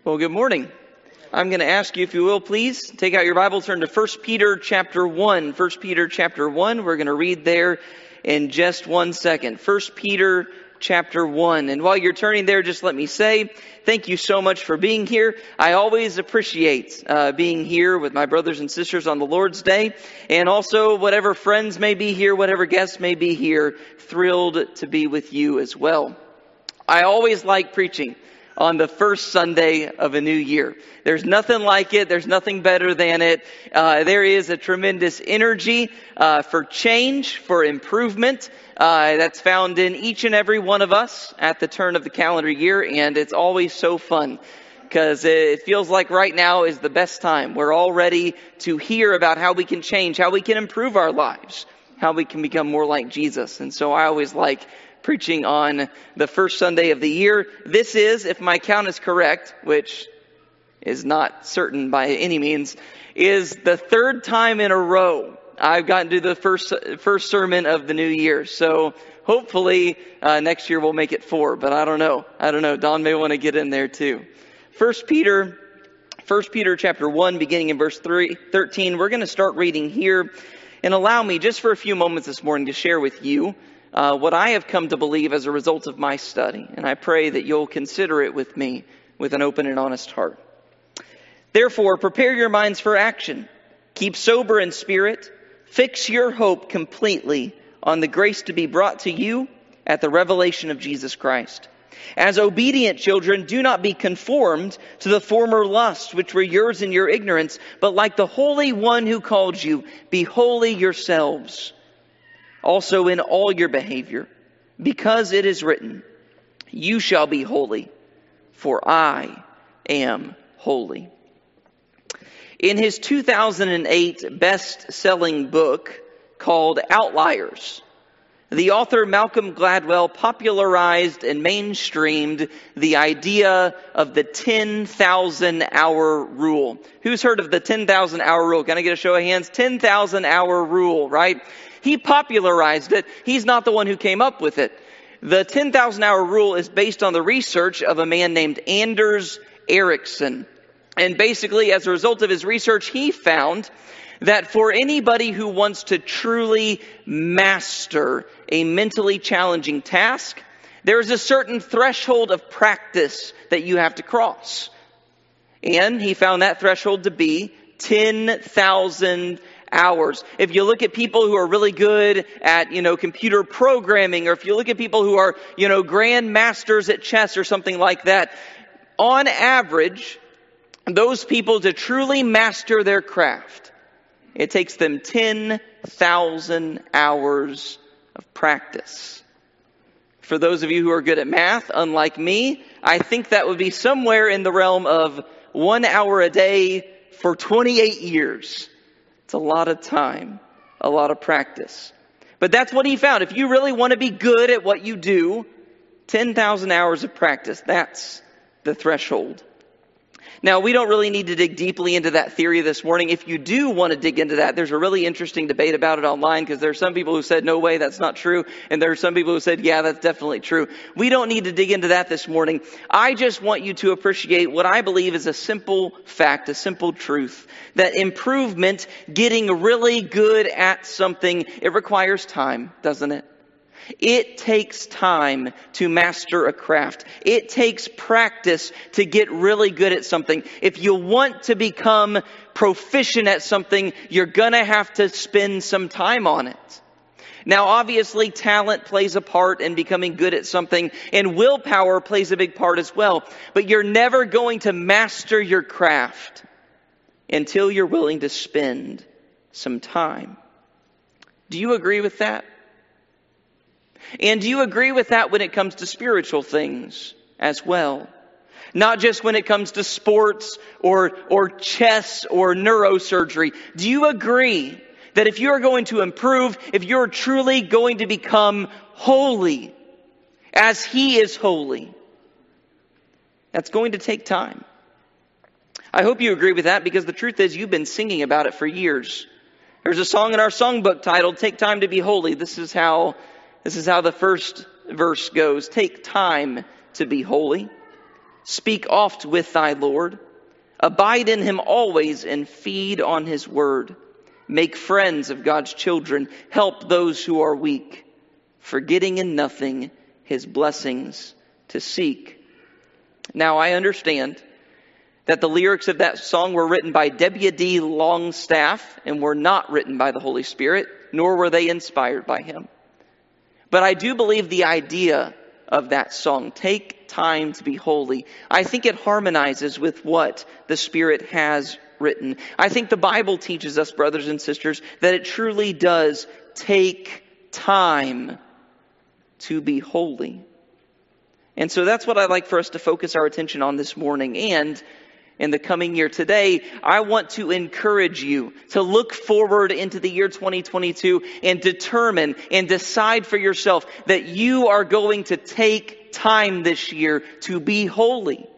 Well, good morning. I'm going to ask you, if you will, please take out your Bible, turn to 1 Peter chapter 1. 1 Peter chapter 1, we're going to read there in just 1 second. 1 Peter chapter 1. And while you're turning there, just let me say, thank you so much for being here. I always appreciate being here with my brothers and sisters on the Lord's Day. And also, whatever friends may be here, whatever guests may be here, thrilled to be with you as well. I always like preaching on the first Sunday of a new year. There's nothing like it. There's nothing better than it. There is a tremendous energy for change, for improvement that's found in each and every one of us at the turn of the calendar year. And it's always so fun because it feels like right now is the best time. We're all ready to hear about how we can change, how we can improve our lives, how we can become more like Jesus. And so I always like preaching on the first Sunday of the year. This is, if my count is correct, which is not certain by any means, is the third time in a row I've gotten to the first sermon of the new year. So hopefully next year we'll make it 4, but I don't know. Don may want to get in there too. 1 Peter chapter 1, beginning in verse 13. We're going to start reading here. And allow me just for a few moments this morning to share with you what I have come to believe as a result of my study. And I pray that you'll consider it with me with an open and honest heart. Therefore, prepare your minds for action. Keep sober in spirit. Fix your hope completely on the grace to be brought to you at the revelation of Jesus Christ. As obedient children, do not be conformed to the former lusts which were yours in your ignorance, but like the Holy One who called you, be holy yourselves. Also in all your behavior, because it is written, you shall be holy, for I am holy. In his 2008 best-selling book called Outliers, the author Malcolm Gladwell popularized and mainstreamed the idea of the 10,000-hour rule. Who's heard of the 10,000-hour rule? Can I get a show of hands? 10,000-hour rule, right? He popularized it. He's not the one who came up with it. The 10,000-hour rule is based on the research of a man named Anders Ericsson. And basically, as a result of his research, he found that for anybody who wants to truly master a mentally challenging task, there is a certain threshold of practice that you have to cross. And he found that threshold to be 10,000 hours. If you look at people who are really good at, computer programming, or if you look at people who are, grand masters at chess or something like that, on average, those people to truly master their craft, it takes them 10,000 hours of practice. For those of you who are good at math, unlike me, I think that would be somewhere in the realm of 1 hour a day for 28 years. It's a lot of time, a lot of practice. But that's what he found. If you really want to be good at what you do, 10,000 hours of practice, that's the threshold. Now, we don't really need to dig deeply into that theory this morning. If you do want to dig into that, there's a really interesting debate about it online, because there are some people who said, no way, that's not true. And there are some people who said, yeah, that's definitely true. We don't need to dig into that this morning. I just want you to appreciate what I believe is a simple fact, a simple truth, that improvement, getting really good at something, it requires time, doesn't it? It takes time to master a craft. It takes practice to get really good at something. If you want to become proficient at something, you're gonna have to spend some time on it. Now, obviously, talent plays a part in becoming good at something, and willpower plays a big part as well. But you're never going to master your craft until you're willing to spend some time. Do you agree with that? And do you agree with that when it comes to spiritual things as well? Not just when it comes to sports or chess or neurosurgery. Do you agree that if you're going to improve, if you're truly going to become holy as He is holy, that's going to take time? I hope you agree with that, because the truth is you've been singing about it for years. There's a song in our songbook titled, Take Time to Be Holy. This is how the first verse goes. Take time to be holy. Speak oft with thy Lord. Abide in him always and feed on his word. Make friends of God's children. Help those who are weak, forgetting in nothing his blessings to seek. Now I understand that the lyrics of that song were written by W.D. Longstaff and were not written by the Holy Spirit, nor were they inspired by him. But I do believe the idea of that song, take time to be holy, I think it harmonizes with what the Spirit has written. I think the Bible teaches us, brothers and sisters, that it truly does take time to be holy. And so that's what I'd like for us to focus our attention on this morning and in the coming year. Today, I want to encourage you to look forward into the year 2022 and determine and decide for yourself that you are going to take time this year to be holy.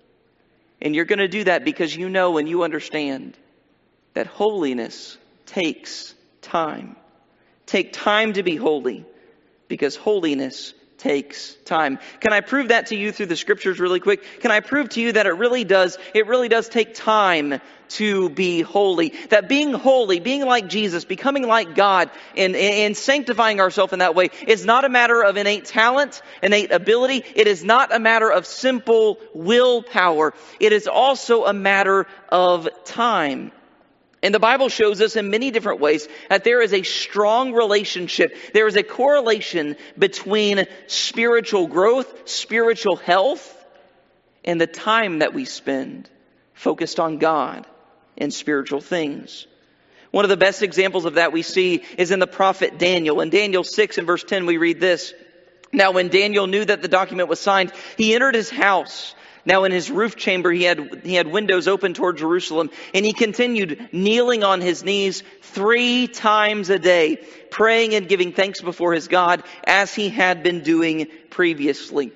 And you're going to do that because you know and you understand that holiness takes time. Take time to be holy because holiness takes time. Can I prove that to you through the scriptures really quick? Can I prove to you that it really does take time to be holy? That being holy, being like Jesus, becoming like God, and sanctifying ourselves in that way is not a matter of innate talent, innate ability. It is not a matter of simple willpower. It is also a matter of time. And the Bible shows us in many different ways that there is a strong relationship. There is a correlation between spiritual growth, spiritual health, and the time that we spend focused on God and spiritual things. One of the best examples of that we see is in the prophet Daniel. In Daniel 6 and verse 10 we read this. Now when Daniel knew that the document was signed, he entered his house. Now in his roof chamber he had windows open toward Jerusalem, and he continued kneeling on his knees 3 times a day, praying and giving thanks before his God as he had been doing previously.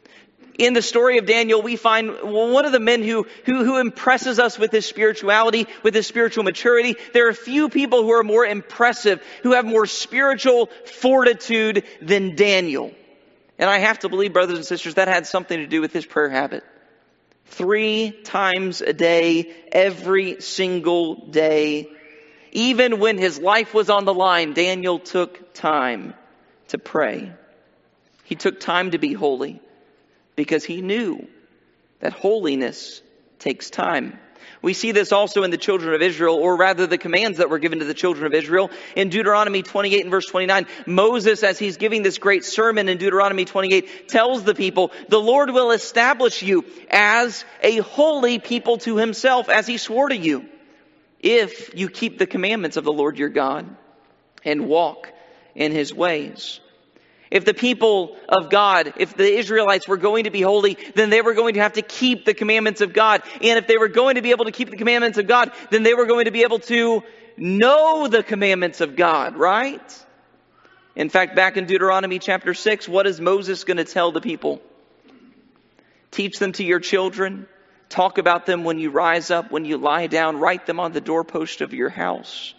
In the story of Daniel, we find one of the men who impresses us with his spirituality, with his spiritual maturity. There are few people who are more impressive, who have more spiritual fortitude than Daniel. And I have to believe, brothers and sisters, that had something to do with his prayer habit. 3 times a day, every single day. Even when his life was on the line, Daniel took time to pray. He took time to be holy because he knew that holiness takes time. We see this also in the children of Israel, or rather the commands that were given to the children of Israel. In Deuteronomy 28 and verse 29, Moses, as he's giving this great sermon in Deuteronomy 28, tells the people, the Lord will establish you as a holy people to himself, as he swore to you, if you keep the commandments of the Lord your God and walk in his ways. If the people of God, if the Israelites were going to be holy, then they were going to have to keep the commandments of God. And if they were going to be able to keep the commandments of God, then they were going to be able to know the commandments of God, right? In fact, back in Deuteronomy chapter 6, what is Moses going to tell the people? Teach them to your children. Talk about them when you rise up, when you lie down. Write them on the doorpost of your house.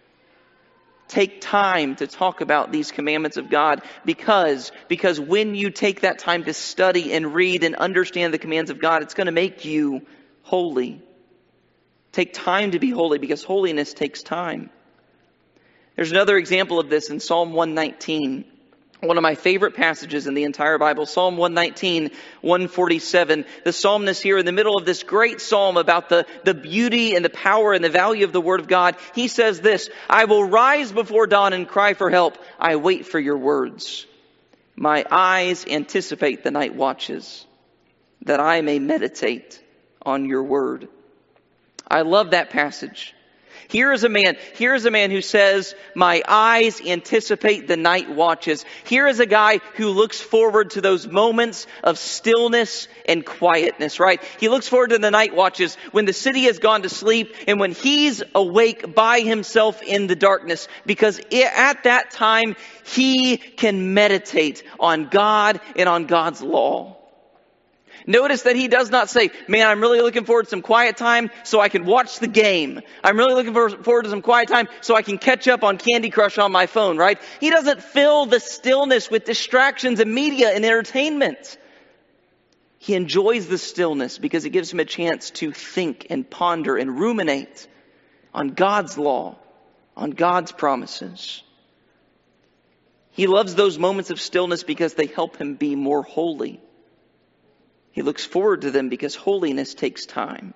Take time to talk about these commandments of God because when you take that time to study and read and understand the commands of God, it's going to make you holy. Take time to be holy because holiness takes time. There's another example of this in Psalm 119. One of my favorite passages in the entire Bible, Psalm 119, 147. The psalmist here in the middle of this great psalm about the beauty and the power and the value of the Word of God, he says this, I will rise before dawn and cry for help. I wait for your words. My eyes anticipate the night watches, that I may meditate on your word. I love that passage. Here is a man who says, my eyes anticipate the night watches. Here is a guy who looks forward to those moments of stillness and quietness, right? He looks forward to the night watches when the city has gone to sleep and when he's awake by himself in the darkness, because at that time he can meditate on God and on God's law. Notice that he does not say, man, I'm really looking forward to some quiet time so I can watch the game. I'm really looking forward to some quiet time so I can catch up on Candy Crush on my phone, right? He doesn't fill the stillness with distractions and media and entertainment. He enjoys the stillness because it gives him a chance to think and ponder and ruminate on God's law, on God's promises. He loves those moments of stillness because they help him be more holy. He looks forward to them because holiness takes time.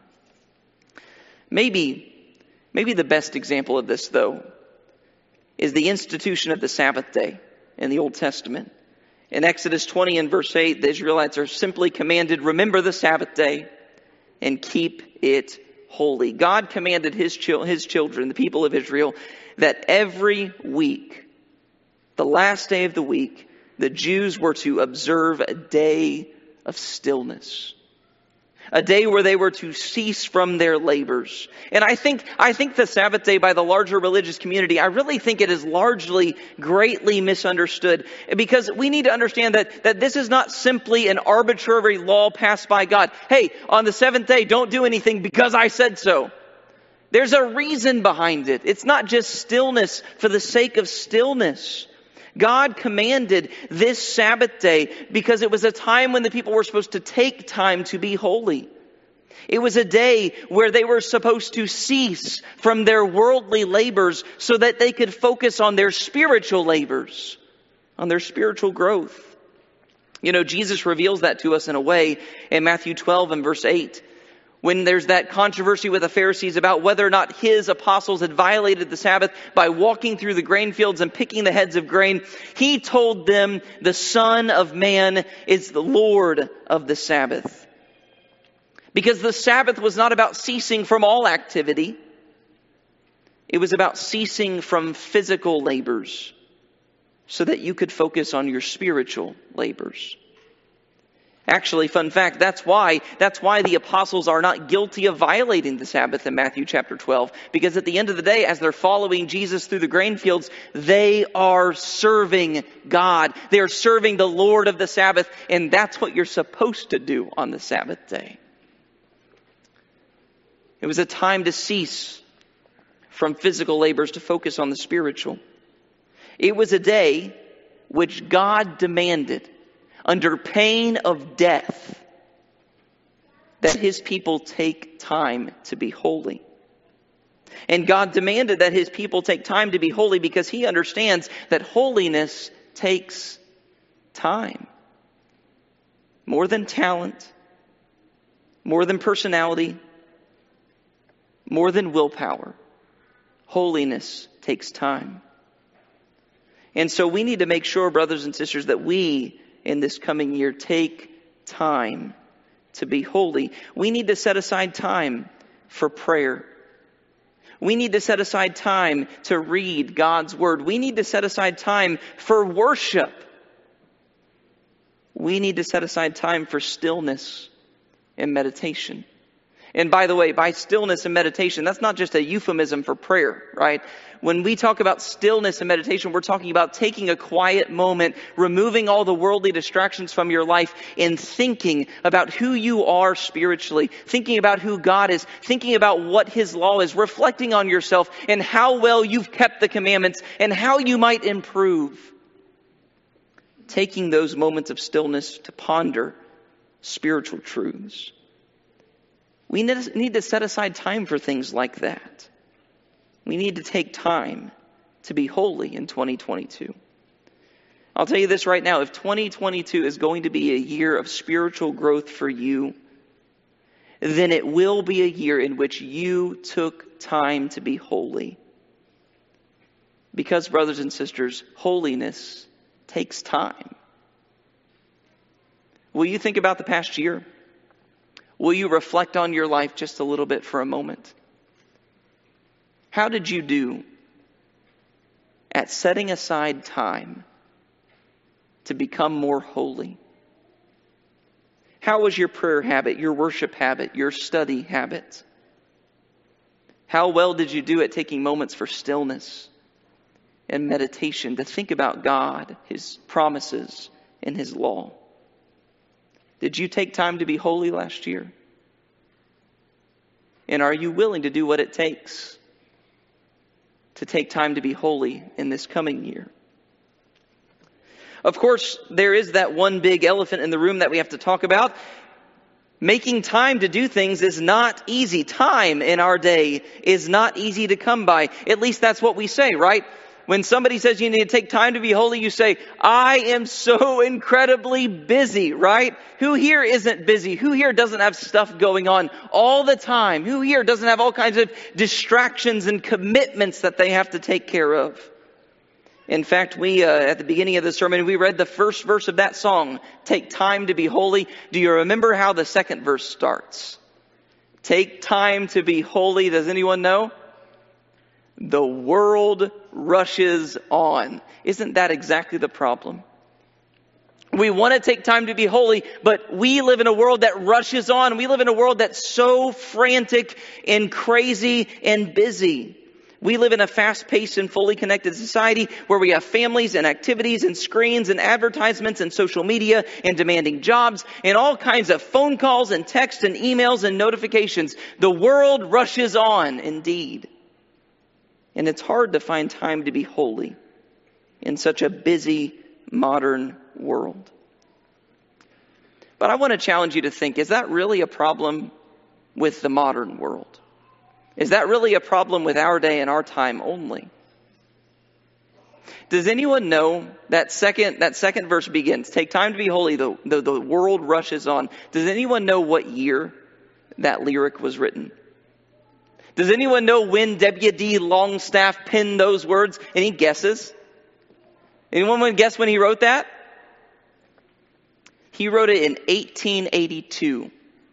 Maybe the best example of this, though, is the institution of the Sabbath day in the Old Testament. In Exodus 20 and verse 8, the Israelites are simply commanded, remember the Sabbath day and keep it holy. God commanded his children, the people of Israel, that every week, the last day of the week, the Jews were to observe a day of stillness. A day where they were to cease from their labors. And I think the Sabbath day by the larger religious community, I really think it is largely greatly misunderstood. Because we need to understand that this is not simply an arbitrary law passed by God. Hey, on the seventh day, don't do anything because I said so. There's a reason behind it. It's not just stillness for the sake of stillness. God commanded this Sabbath day because it was a time when the people were supposed to take time to be holy. It was a day where they were supposed to cease from their worldly labors so that they could focus on their spiritual labors, on their spiritual growth. You know, Jesus reveals that to us in a way in Matthew 12 and verse 8. When there's that controversy with the Pharisees about whether or not his apostles had violated the Sabbath by walking through the grain fields and picking the heads of grain, he told them the Son of Man is the Lord of the Sabbath. Because the Sabbath was not about ceasing from all activity. It was about ceasing from physical labors so that you could focus on your spiritual labors. Actually, fun fact, that's why the apostles are not guilty of violating the Sabbath in Matthew chapter 12. Because at the end of the day, as they're following Jesus through the grain fields, they are serving God. They are serving the Lord of the Sabbath. And that's what you're supposed to do on the Sabbath day. It was a time to cease from physical labors to focus on the spiritual. It was a day which God demanded, under pain of death, that his people take time to be holy. And God demanded that his people take time to be holy because he understands that holiness takes time. More than talent, more than personality, more than willpower. Holiness takes time. And so we need to make sure, brothers and sisters, that we in this coming year take time to be holy. We need to set aside time for prayer. We need to set aside time to read God's word. We need to set aside time for worship. We need to set aside time for stillness and meditation. And by the way, by stillness and meditation, that's not just a euphemism for prayer, right? When we talk about stillness and meditation, we're talking about taking a quiet moment, removing all the worldly distractions from your life, and thinking about who you are spiritually, thinking about who God is, thinking about what his law is, reflecting on yourself and how well you've kept the commandments and how you might improve. Taking those moments of stillness to ponder spiritual truths. We need to set aside time for things like that. We need to take time to be holy in 2022. I'll tell you this right now. If 2022 is going to be a year of spiritual growth for you, then it will be a year in which you took time to be holy. Because, brothers and sisters, holiness takes time. Will you think about the past year? Will you reflect on your life just a little bit for a moment? How did you do at setting aside time to become more holy? How was your prayer habit, your worship habit, your study habit? How well did you do at taking moments for stillness and meditation to think about God, his promises, and his law? Did you take time to be holy last year? And are you willing to do what it takes to take time to be holy in this coming year? Of course, there is that one big elephant in the room that we have to talk about. Making time to do things is not easy. Time in our day is not easy to come by. At least that's what we say, right? When somebody says you need to take time to be holy, you say, I am so incredibly busy, right? Who here isn't busy? Who here doesn't have stuff going on all the time? Who here doesn't have all kinds of distractions and commitments that they have to take care of? In fact, we, at the beginning of the sermon, we read the first verse of that song, Take Time to Be Holy. Do you remember how the second verse starts? Take time to be holy. Does anyone know? The world rushes on. Isn't that exactly the problem? We want to take time to be holy, but we live in a world that rushes on. We live in a world that's so frantic and crazy and busy. We live in a fast-paced and fully connected society where we have families and activities and screens and advertisements and social media and demanding jobs and all kinds of phone calls and texts and emails and notifications. The world rushes on, indeed. And it's hard to find time to be holy in such a busy modern world. But I want to challenge you to think, is that really a problem with the modern world? Is that really a problem with our day and our time only? Does anyone know that second verse begins, take time to be holy, though the world rushes on. Does anyone know what year that lyric was written? Does anyone know when W.D. Longstaff penned those words? Any guesses? Anyone want to guess when he wrote that? He wrote it in 1882.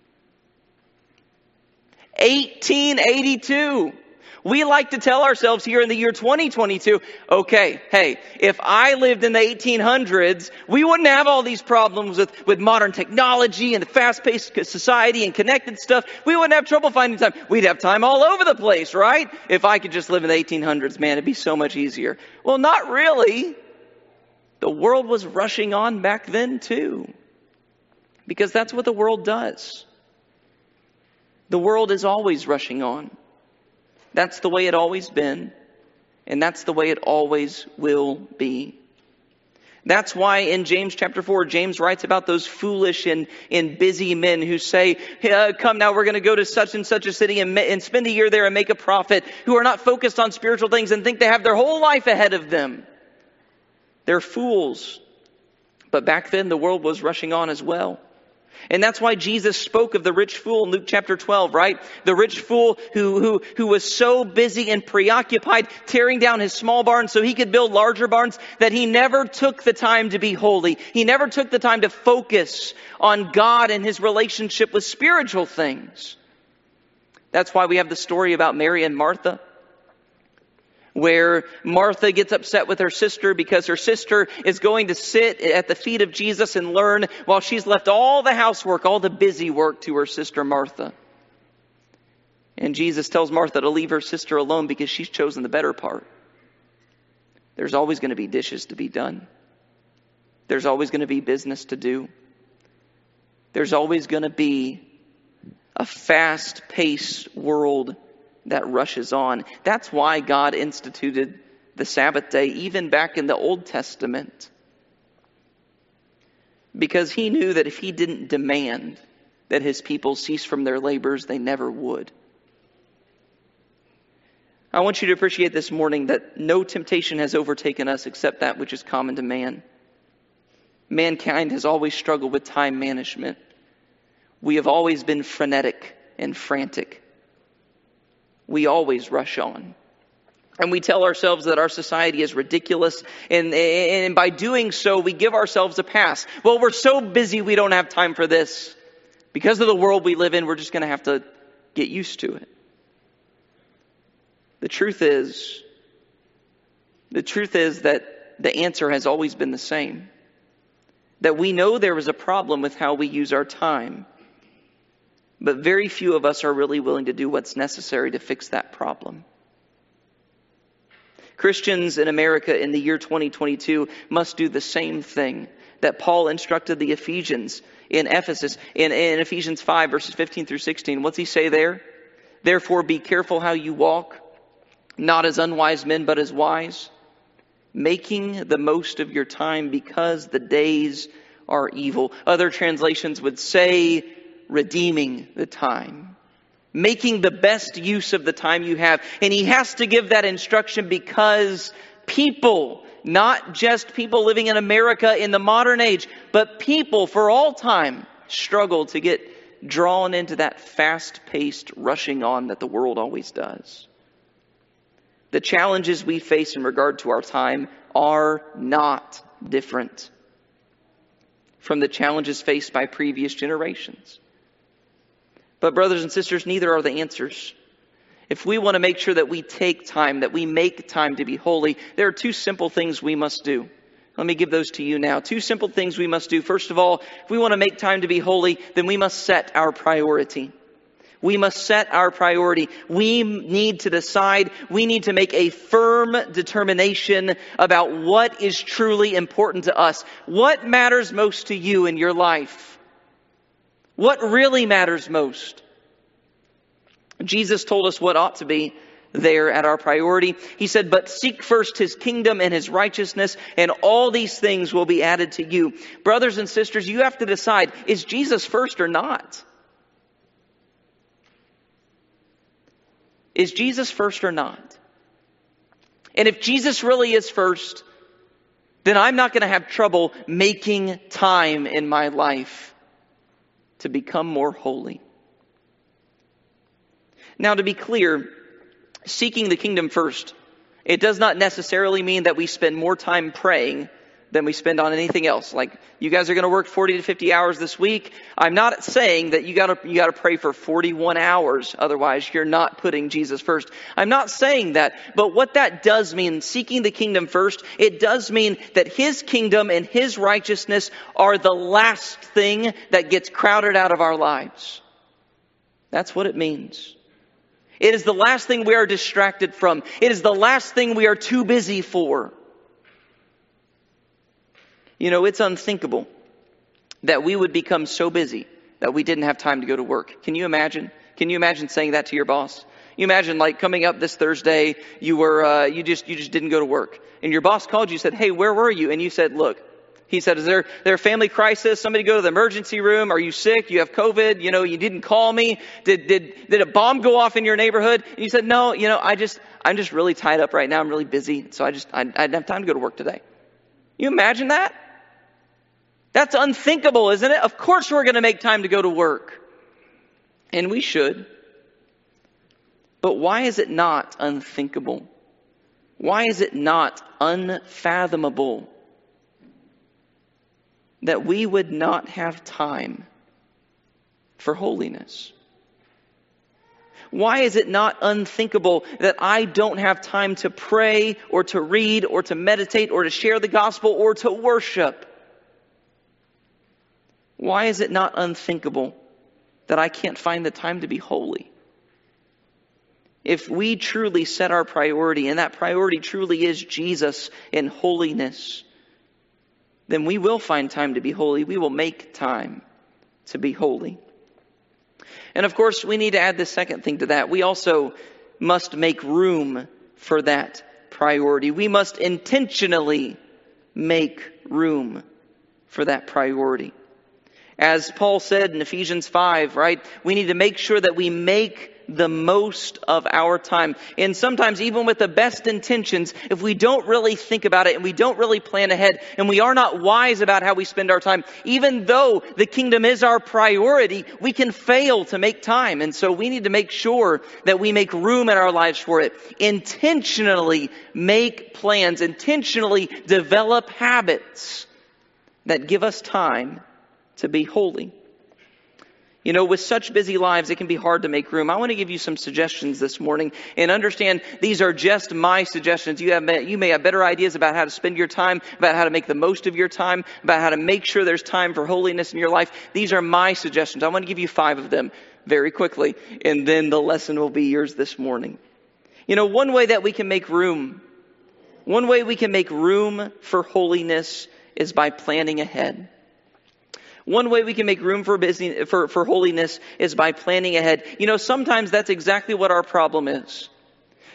1882. We like to tell ourselves here in the year 2022, okay, hey, if I lived in the 1800s, we wouldn't have all these problems with modern technology and the fast-paced society and connected stuff. We wouldn't have trouble finding time. We'd have time all over the place, right? If I could just live in the 1800s, man, it'd be so much easier. Well, not really. The world was rushing on back then too, because that's what the world does. The world is always rushing on. That's the way it always been, and that's the way it always will be. That's why in James chapter 4, James writes about those foolish and busy men who say, hey, come now, we're going to go to such and such a city and spend a year there and make a profit, who are not focused on spiritual things and think they have their whole life ahead of them. They're fools. But back then, the world was rushing on as well. And that's why Jesus spoke of the rich fool in Luke chapter 12, right? The rich fool who was so busy and preoccupied tearing down his small barns so he could build larger barns that he never took the time to be holy. He never took the time to focus on God and his relationship with spiritual things. That's why we have the story about Mary and Martha, where Martha gets upset with her sister because her sister is going to sit at the feet of Jesus and learn while she's left all the housework, all the busy work to her sister Martha. And Jesus tells Martha to leave her sister alone because she's chosen the better part. There's always going to be dishes to be done. There's always going to be business to do. There's always going to be a fast-paced world that rushes on. That's why God instituted the Sabbath day, even back in the Old Testament. Because he knew that if he didn't demand that his people cease from their labors, they never would. I want you to appreciate this morning that no temptation has overtaken us except that which is common to man. Mankind has always struggled with time management. We have always been frenetic and frantic. We always rush on. And we tell ourselves that our society is ridiculous. And by doing so, we give ourselves a pass. Well, we're so busy we don't have time for this. Because of the world we live in, we're just going to have to get used to it. The truth is that the answer has always been the same. That we know there is a problem with how we use our time. But very few of us are really willing to do what's necessary to fix that problem. Christians in America in the year 2022 must do the same thing that Paul instructed the Ephesians in Ephesus, in Ephesians 5 verses 15 through 16. What's he say there? Therefore be careful how you walk, not as unwise men, but as wise, making the most of your time because the days are evil. Other translations would say, redeeming the time, making the best use of the time you have. And he has to give that instruction because people, not just people living in America in the modern age, but people for all time struggle to get drawn into that fast-paced rushing on that the world always does. The challenges we face in regard to our time are not different from the challenges faced by previous generations. But brothers and sisters, neither are the answers. If we want to make sure that we take time, that we make time to be holy, there are two simple things we must do. Let me give those to you now. Two simple things we must do. First of all, if we want to make time to be holy, then we must set our priority. We must set our priority. We need to decide, we need to make a firm determination about what is truly important to us. What matters most to you in your life? What really matters most? Jesus told us what ought to be there at our priority. He said, but seek first his kingdom and his righteousness, and all these things will be added to you. Brothers and sisters, you have to decide, is Jesus first or not? Is Jesus first or not? And if Jesus really is first, then I'm not going to have trouble making time in my life to become more holy. Now, to be clear, seeking the kingdom first, it does not necessarily mean that we spend more time praying than we spend on anything else. Like, you guys are going to work 40 to 50 hours this week. I'm not saying that you got to pray for 41 hours. Otherwise, you're not putting Jesus first. I'm not saying that. But what that does mean, seeking the kingdom first, it does mean that his kingdom and his righteousness are the last thing that gets crowded out of our lives. That's what it means. It is the last thing we are distracted from. It is the last thing we are too busy for. You know, it's unthinkable that we would become so busy that we didn't have time to go to work. Can you imagine? Can you imagine saying that to your boss? You imagine, like, coming up this Thursday, you just didn't go to work, and your boss called you and said, "Hey, where were you?" And you said, "Look," he said, "Is there a family crisis? Somebody go to the emergency room? Are you sick? You have COVID? You know, you didn't call me. Did a bomb go off in your neighborhood?" And you said, "No, I'm just really tied up right now. I'm really busy, so I didn't have time to go to work today." You imagine that? That's unthinkable, isn't it? Of course we're going to make time to go to work. And we should. But why is it not unthinkable? Why is it not unfathomable that we would not have time for holiness? Why is it not unthinkable that I don't have time to pray or to read or to meditate or to share the gospel or to worship? Why is it not unthinkable that I can't find the time to be holy? If we truly set our priority, and that priority truly is Jesus and holiness, then we will find time to be holy. We will make time to be holy. And of course, we need to add the second thing to that. We also must make room for that priority. We must intentionally make room for that priority. As Paul said in Ephesians 5, right? We need to make sure that we make the most of our time. And sometimes, even with the best intentions, if we don't really think about it and we don't really plan ahead and we are not wise about how we spend our time, even though the kingdom is our priority, we can fail to make time. And so we need to make sure that we make room in our lives for it. Intentionally make plans, intentionally develop habits that give us time to be holy. You know, with such busy lives, it can be hard to make room. I want to give you some suggestions this morning, and understand these are just my suggestions. You may have better ideas about how to spend your time, about how to make the most of your time, about how to make sure there's time for holiness in your life. These are my suggestions. I want to give you 5 of them very quickly, and then the lesson will be yours this morning. You know, one way that we can make room for holiness is by planning ahead. One way we can make room for holiness is by planning ahead. You know, sometimes that's exactly what our problem is.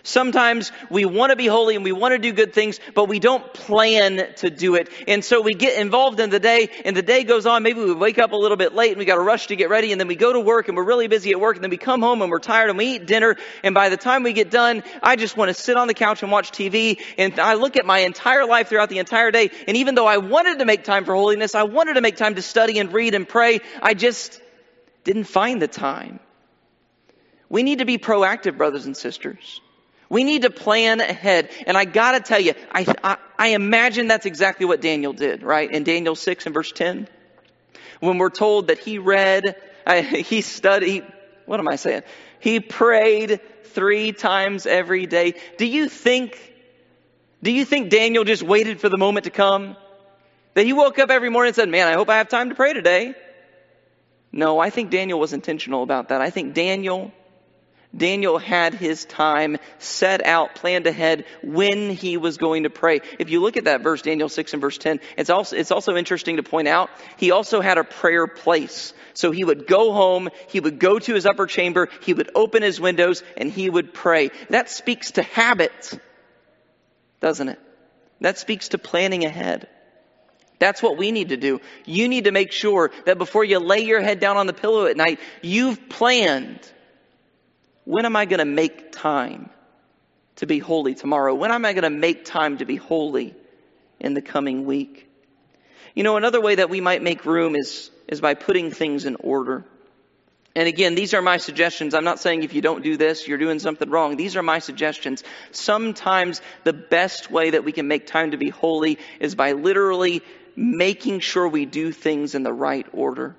Sometimes we want to be holy and we want to do good things, but we don't plan to do it. And so we get involved in the day, and the day goes on. Maybe we wake up a little bit late and we got to rush to get ready, and then we go to work and we're really busy at work, and then we come home and we're tired and we eat dinner. And by the time we get done, I just want to sit on the couch and watch TV. And I look at my entire life throughout the entire day. And even though I wanted to make time for holiness, I wanted to make time to study and read and pray, I just didn't find the time. We need to be proactive, brothers and sisters. We need to plan ahead. And I got to tell you, I imagine that's exactly what Daniel did, right? In Daniel 6 and verse 10, when we're told that he read, he studied, what am I saying? He prayed 3 times every day. Do you think Daniel just waited for the moment to come? That he woke up every morning and said, man, I hope I have time to pray today. No, I think Daniel was intentional about that. I think Daniel had his time set out, planned ahead when he was going to pray. If you look at that verse, Daniel 6 and verse 10, it's also interesting to point out, he also had a prayer place. So he would go home, he would go to his upper chamber, he would open his windows, and he would pray. That speaks to habit, doesn't it? That speaks to planning ahead. That's what we need to do. You need to make sure that before you lay your head down on the pillow at night, you've planned, when am I going to make time to be holy tomorrow? When am I going to make time to be holy in the coming week? You know, another way that we might make room is by putting things in order. And again, these are my suggestions. I'm not saying if you don't do this, you're doing something wrong. These are my suggestions. Sometimes the best way that we can make time to be holy is by literally making sure we do things in the right order.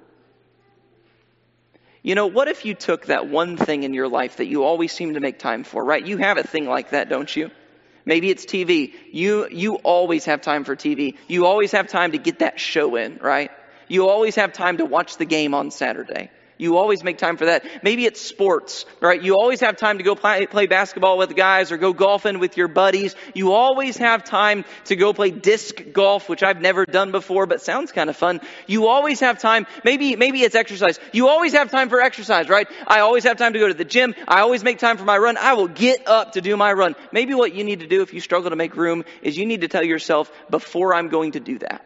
You know, what if you took that one thing in your life that you always seem to make time for, right? You have a thing like that, don't you? Maybe it's TV. You always have time for TV. You always have time to get that show in, right? You always have time to watch the game on Saturday. You always make time for that. Maybe it's sports, right? You always have time to go play basketball with the guys or go golfing with your buddies. You always have time to go play disc golf, which I've never done before, but sounds kind of fun. You always have time. Maybe it's exercise. You always have time for exercise, right? I always have time to go to the gym. I always make time for my run. I will get up to do my run. Maybe what you need to do if you struggle to make room is you need to tell yourself, before I'm going to do that,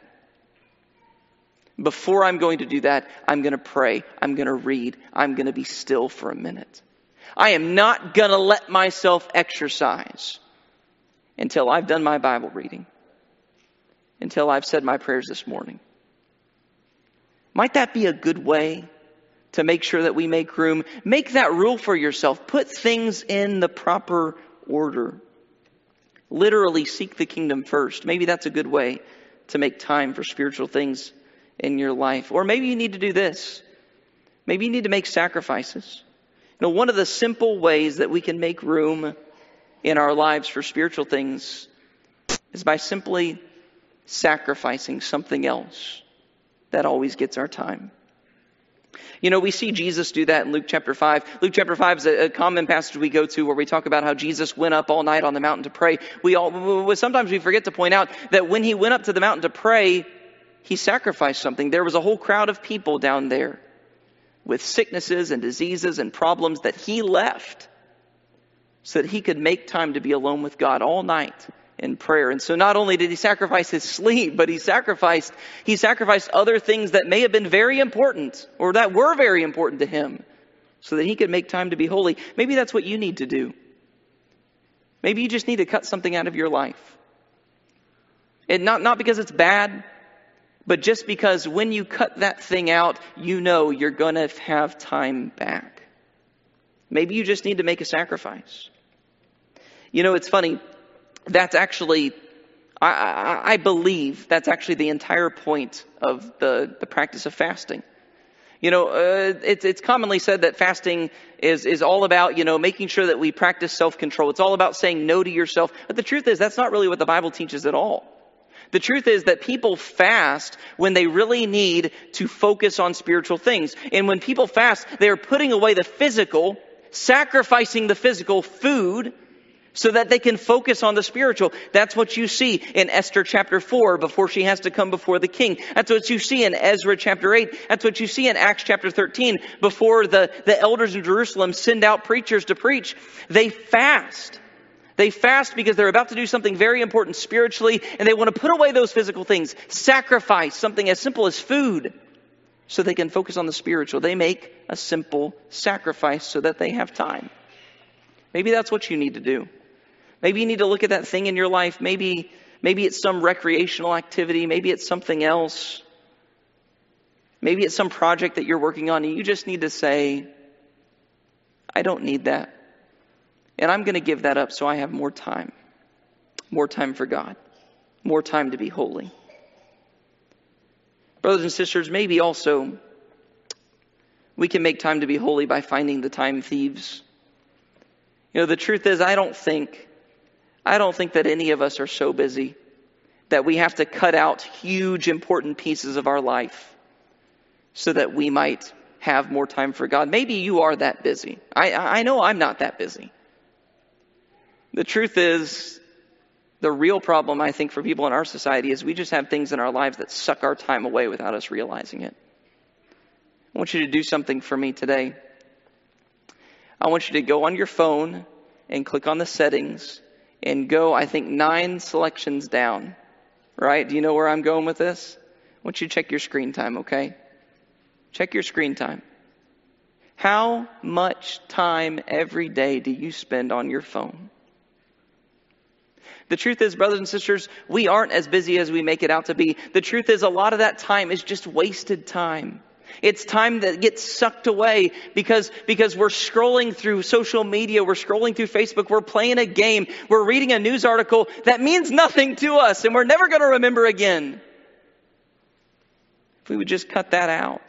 before I'm going to do that, I'm going to pray. I'm going to read. I'm going to be still for a minute. I am not going to let myself exercise until I've done my Bible reading, until I've said my prayers this morning. Might that be a good way to make sure that we make room? Make that rule for yourself. Put things in the proper order. Literally seek the kingdom first. Maybe that's a good way to make time for spiritual things in your life. Or maybe you need to do this. Maybe you need to make sacrifices. You know, one of the simple ways that we can make room in our lives for spiritual things is by simply sacrificing something else that always gets our time. You know, we see Jesus do that in Luke chapter 5. Luke chapter 5 is a common passage we go to where we talk about how Jesus went up all night on the mountain to pray. Sometimes we forget to point out that when he went up to the mountain to pray, he sacrificed something. There was a whole crowd of people down there with sicknesses and diseases and problems that he left so that he could make time to be alone with God all night in prayer. And so not only did he sacrifice his sleep, but he sacrificed other things that may have been very important or that were very important to him so that he could make time to be holy. Maybe that's what you need to do. Maybe you just need to cut something out of your life. And not because it's bad, but just because when you cut that thing out, you know you're going to have time back. Maybe you just need to make a sacrifice. You know, it's funny. That's actually, I believe that's actually the entire point of the practice of fasting. You know, it's commonly said that fasting is all about, you know, making sure that we practice self-control. It's all about saying no to yourself. But the truth is, that's not really what the Bible teaches at all. The truth is that people fast when they really need to focus on spiritual things. And when people fast, they are putting away the physical, sacrificing the physical food so that they can focus on the spiritual. That's what you see in Esther chapter 4 before she has to come before the king. That's what you see in Ezra chapter 8. That's what you see in Acts chapter 13 before the elders in Jerusalem send out preachers to preach. They fast They fast because they're about to do something very important spiritually, and they want to put away those physical things, sacrifice something as simple as food so they can focus on the spiritual. They make a simple sacrifice so that they have time. Maybe that's what you need to do. Maybe you need to look at that thing in your life. Maybe it's some recreational activity. Maybe it's something else. Maybe it's some project that you're working on, and you just need to say, I don't need that. And I'm going to give that up so I have more time for God, more time to be holy. Brothers and sisters, maybe also we can make time to be holy by finding the time thieves. You know, the truth is, I don't think that any of us are so busy that we have to cut out huge, important pieces of our life so that we might have more time for God. Maybe you are that busy. I know I'm not that busy. The truth is, the real problem, I think, for people in our society is we just have things in our lives that suck our time away without us realizing it. I want you to do something for me today. I want you to go on your phone and click on the settings and go, I think, 9 selections down. Right? Do you know where I'm going with this? I want you to check your screen time, okay? Check your screen time. How much time every day do you spend on your phone? The truth is, brothers and sisters, we aren't as busy as we make it out to be. The truth is, a lot of that time is just wasted time. It's time that gets sucked away because we're scrolling through social media, we're scrolling through Facebook, we're playing a game, we're reading a news article that means nothing to us and we're never going to remember again. If we would just cut that out,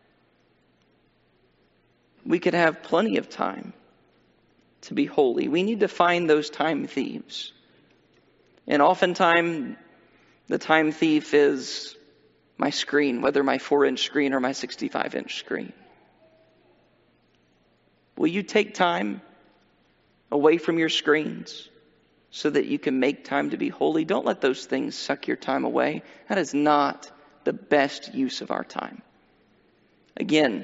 we could have plenty of time to be holy. We need to find those time thieves. And oftentimes, the time thief is my screen, whether my 4-inch screen or my 65-inch screen. Will you take time away from your screens so that you can make time to be holy? Don't let those things suck your time away. That is not the best use of our time. Again,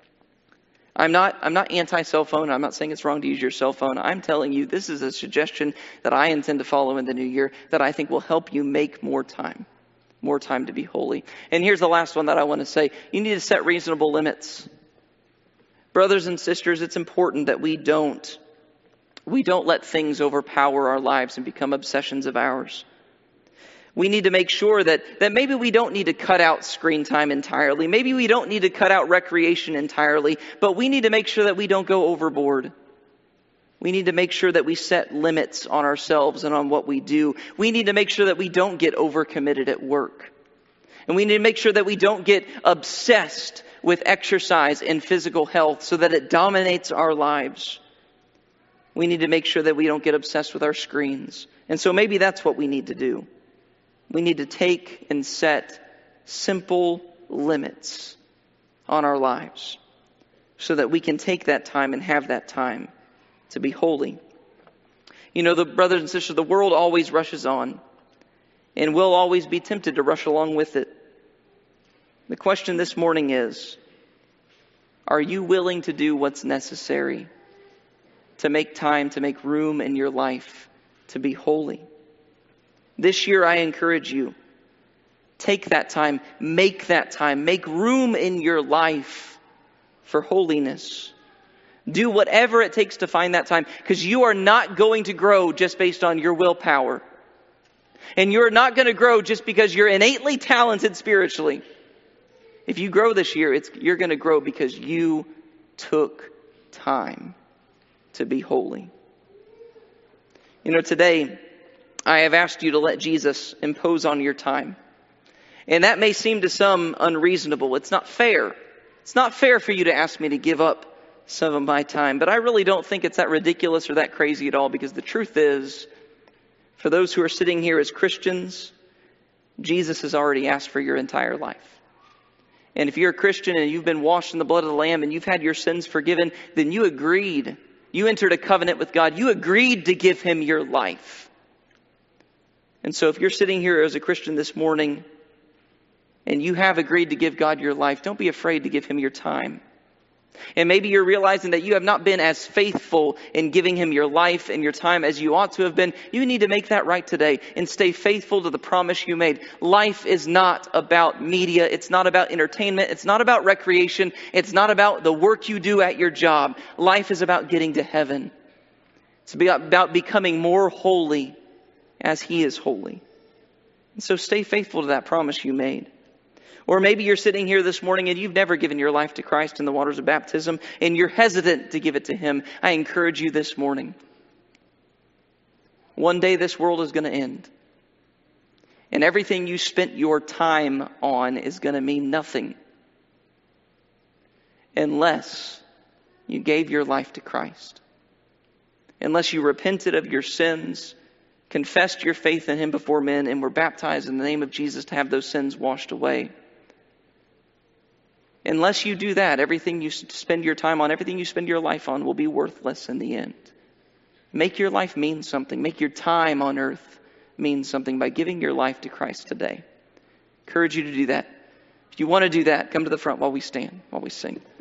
I'm not anti-cell phone. I'm not saying it's wrong to use your cell phone. I'm telling you, this is a suggestion that I intend to follow in the new year that I think will help you make more time to be holy. And here's the last one that I want to say. You need to set reasonable limits. Brothers and sisters, it's important that we don't let things overpower our lives and become obsessions of ours. We need to make sure that maybe we don't need to cut out screen time entirely. Maybe we don't need to cut out recreation entirely, but we need to make sure that we don't go overboard. We need to make sure that we set limits on ourselves and on what we do. We need to make sure that we don't get overcommitted at work. And we need to make sure that we don't get obsessed with exercise and physical health so that it dominates our lives. We need to make sure that we don't get obsessed with our screens. And so maybe that's what we need to do. We need to take and set simple limits on our lives so that we can take that time and have that time to be holy. You know, the brothers and sisters, the world always rushes on, and we'll always be tempted to rush along with it. The question this morning is, are you willing to do what's necessary to make time, to make room in your life to be holy? This year, I encourage you, take that time, make room in your life for holiness. Do whatever it takes to find that time, because you are not going to grow just based on your willpower. And you're not going to grow just because you're innately talented spiritually. If you grow this year, you're going to grow because you took time to be holy. You know, today, I have asked you to let Jesus impose on your time. And that may seem to some unreasonable. It's not fair. It's not fair for you to ask me to give up some of my time. But I really don't think it's that ridiculous or that crazy at all, because the truth is, for those who are sitting here as Christians, Jesus has already asked for your entire life. And if you're a Christian and you've been washed in the blood of the Lamb and you've had your sins forgiven, then you agreed. You entered a covenant with God. You agreed to give him your life. And so if you're sitting here as a Christian this morning and you have agreed to give God your life, don't be afraid to give him your time. And maybe you're realizing that you have not been as faithful in giving him your life and your time as you ought to have been. You need to make that right today and stay faithful to the promise you made. Life is not about media. It's not about entertainment. It's not about recreation. It's not about the work you do at your job. Life is about getting to heaven. It's about becoming more holy as he is holy. And so stay faithful to that promise you made. Or maybe you're sitting here this morning and you've never given your life to Christ in the waters of baptism and you're hesitant to give it to him. I encourage you this morning. One day this world is going to end. And everything you spent your time on is going to mean nothing unless you gave your life to Christ. Unless you repented of your sins, confessed your faith in him before men, and were baptized in the name of Jesus to have those sins washed away. Unless you do that, everything you spend your time on, everything you spend your life on will be worthless in the end. Make your life mean something. Make your time on earth mean something by giving your life to Christ today. I encourage you to do that. If you want to do that, come to the front while we stand, while we sing.